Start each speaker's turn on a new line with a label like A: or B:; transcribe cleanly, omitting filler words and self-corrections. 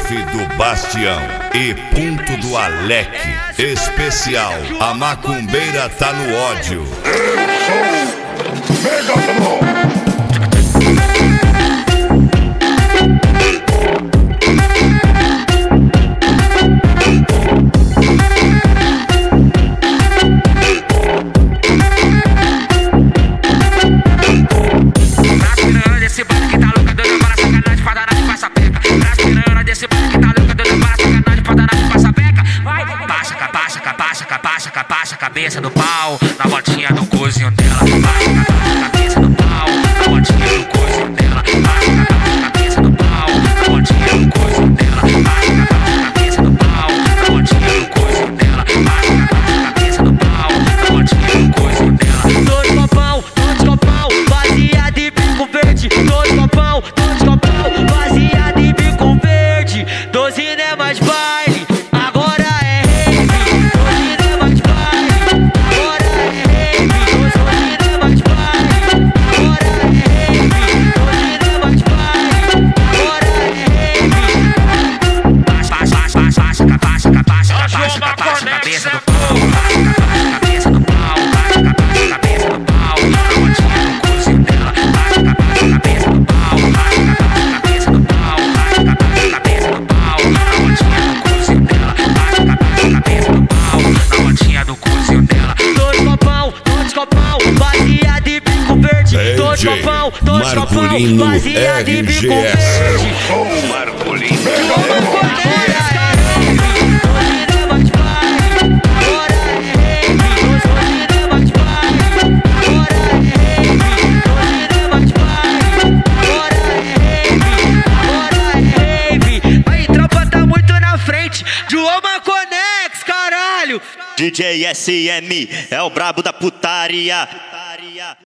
A: F do Bastião e ponto do Aleque. Especial, a macumbeira tá no ódio.
B: Eu sou Megaton.
C: Desse baile que tá louca, doida para sacanagem, padanagem, passa peca. Traz piranha desse baile que tá louca, doida para sacanagem, padanagem, passa peca. Vai, baixa, cabaça, cabaça, cabaça, cabaça, cabeça do pau, na voltinha do cozinho dela. Baixa, cabaça, cabeça do pau, na voltinha do cozinho dela. Baixa, cabaça, cabeça do pau, na voltinha do cozinho dela. Baixa, cabaça, cabeça do pau, na voltinha do cozinho dela. Baixa, cabaça, cabeça do pau, na voltinha do cozinho dela. Dois copão, baseado em bico verde. Dois copão, baseado em bico verde. 12 não é mais baile, agora é rave. 12 não é mais baile, agora é rave. 12 não é mais baile, agora é rave. 12 não é mais baile, agora é rave. Baixa, cabaça, cabeça do pau. Baixa, cabeça do pau, baixa, cabeça do pau. Na voltinha do cozinho dela. Baixa, cabeça do pau, baixa, cabeça do pau. Baixa, cabeça do pau, na voltinha do cozinho dela. Baixa, cabeça do pau, na voltinha do cozinho dela. Dois copão, baseado em bico verde. Dois copão, baseado em bico verde.
B: Eu sou
A: Marcolino.
D: DJ SM é o brabo da putaria.